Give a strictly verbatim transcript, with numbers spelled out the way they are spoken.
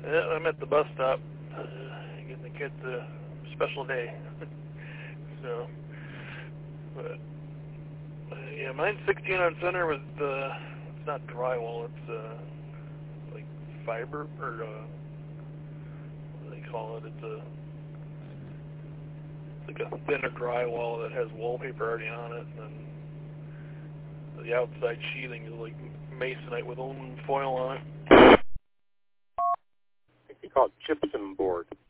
Yeah, I'm at the bus stop, uh, getting the kids a special day. so, but, uh, yeah, mine's sixteen on center with, uh, it's not drywall, it's, uh, like fiber, or, uh, what do they call it? It's a, it's like a thinner drywall that has wallpaper already on it, and the outside sheathing is like masonite with aluminum foil on it. I think they call it gypsum board.